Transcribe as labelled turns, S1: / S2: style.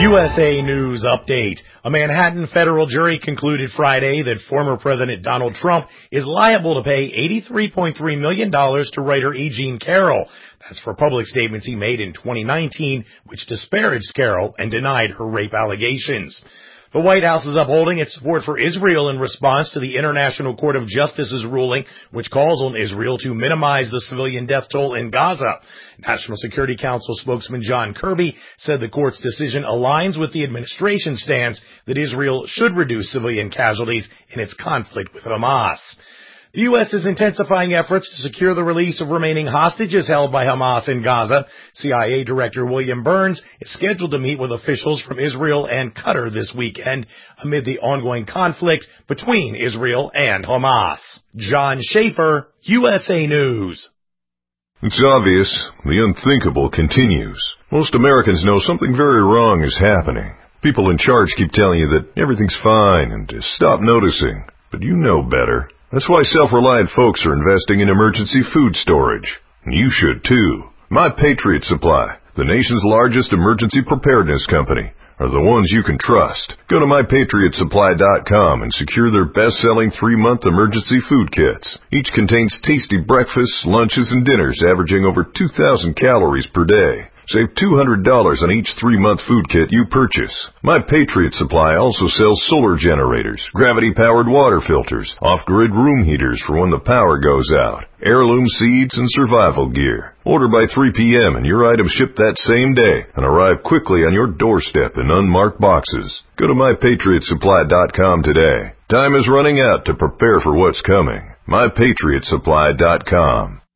S1: USA News Update. A Manhattan federal jury concluded Friday that former President Donald Trump is liable to pay $83.3 million to writer E. Jean Carroll. That's for public statements he made in 2019, which disparaged Carroll and denied her rape allegations. The White House is upholding its support for Israel in response to the International Court of Justice's ruling, which calls on Israel to minimize the civilian death toll in Gaza. National Security Council spokesman John Kirby said the court's decision aligns with the administration's stance that Israel should reduce civilian casualties in its conflict with Hamas. The U.S. is intensifying efforts to secure the release of remaining hostages held by Hamas in Gaza. CIA Director William Burns is scheduled to meet with officials from Israel and Qatar this weekend amid the ongoing conflict between Israel and Hamas. John Schaefer, USA News.
S2: It's obvious. The unthinkable continues. Most Americans know something very wrong is happening. People in charge keep telling you that everything's fine and to stop noticing. But you know better. That's why self-reliant folks are investing in emergency food storage. And you should too. My Patriot Supply, the nation's largest emergency preparedness company, are the ones you can trust. Go to MyPatriotSupply.com and secure their best-selling 3-month emergency food kits. Each contains tasty breakfasts, lunches, and dinners averaging over 2,000 calories per day. Save $200 on each 3-month food kit you purchase. My Patriot Supply also sells solar generators, gravity-powered water filters, off-grid room heaters for when the power goes out, heirloom seeds, and survival gear. Order by 3 p.m. and your items ship that same day and arrive quickly on your doorstep in unmarked boxes. Go to MyPatriotSupply.com today. Time is running out to prepare for what's coming. MyPatriotSupply.com.